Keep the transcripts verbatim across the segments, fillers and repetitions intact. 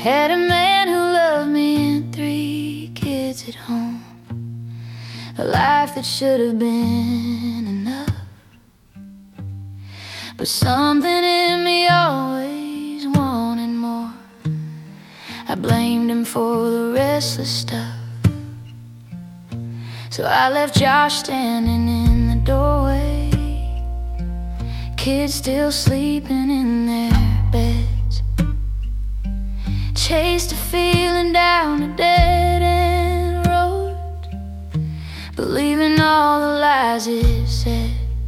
had a man who loved me and three kids at home, a life that should have been enough. But something in me always wanted more. I blamed him for the restless stuff. So I left Josh standing in the doorway, kids still sleeping in their beds. Chased a feeling down a dead-end road, believing all the lies it said.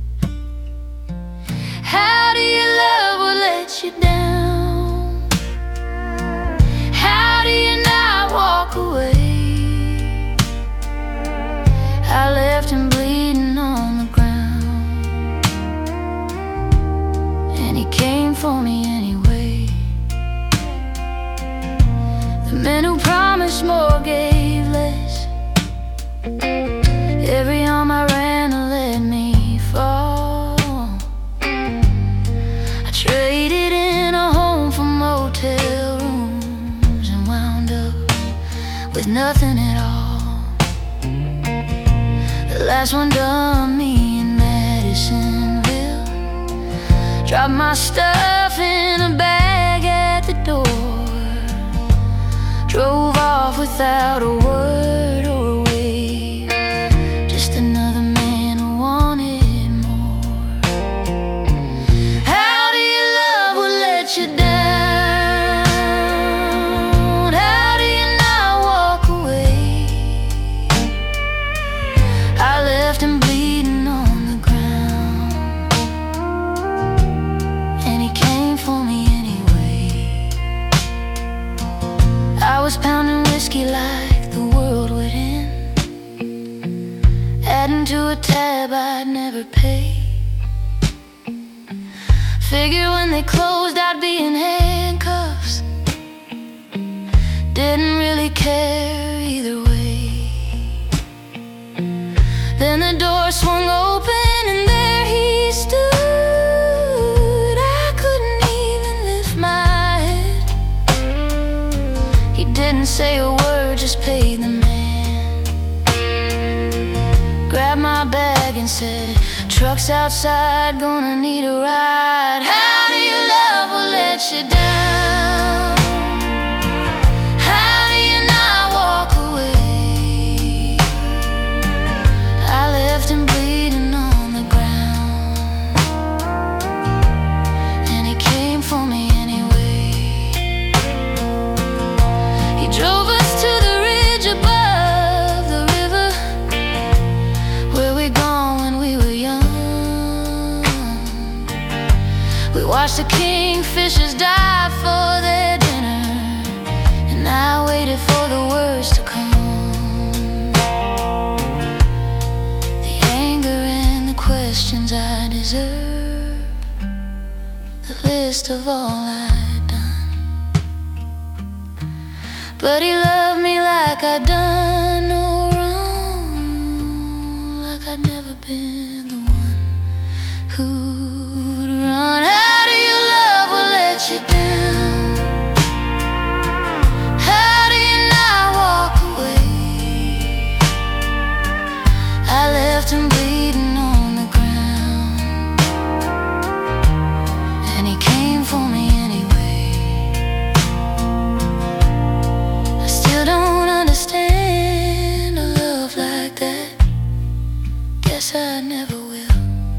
How do you love what lets you down? How do you not walk away? I left him bleeding on the ground, and he came for me anyway. The men who promised more gave less. Every arm I ran to let me fall. I traded in a home for motel rooms and wound up with nothing at all. The last one done me in Madisonville, dropped my stuff in a bag at the door, drove off without a word or a wave. Just another man who wanted more. How do you love what lets you down? How do you not walk away? I left him bleeding on the ground, and he came for me anyway. I was pounding whiskey like the world would end, adding to a tab I'd never pay. Figured when they closed I'd be in handcuffs. Didn't really care either way. Then the door swung open and there he stood. I couldn't even lift my head. He didn't say a word, just paid the man. Grabbed my bag and said, truck's outside, gonna need a ride. How do you love what lets you down? How do you not walk away? I left him bleeding on the ground, and he came for me anyway. He drove us to the ridge above the river, where we gone when we were young. We watched the kingfishers dive for their dinner, and I waited for the words to come. The anger and the questions I deserve, the list of all I'd done. But he loved me like I'd done no wrong, like I'd never been the one who'd run. How do you love what lets you down? How do you not walk away? I left him bleeding on the ground, and he came for me anyway. I still don't understand a love like that. Guess I never will.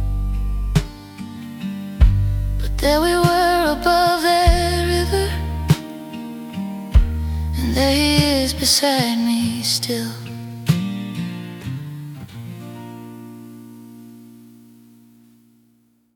But there we were above that river, and there he is beside me still.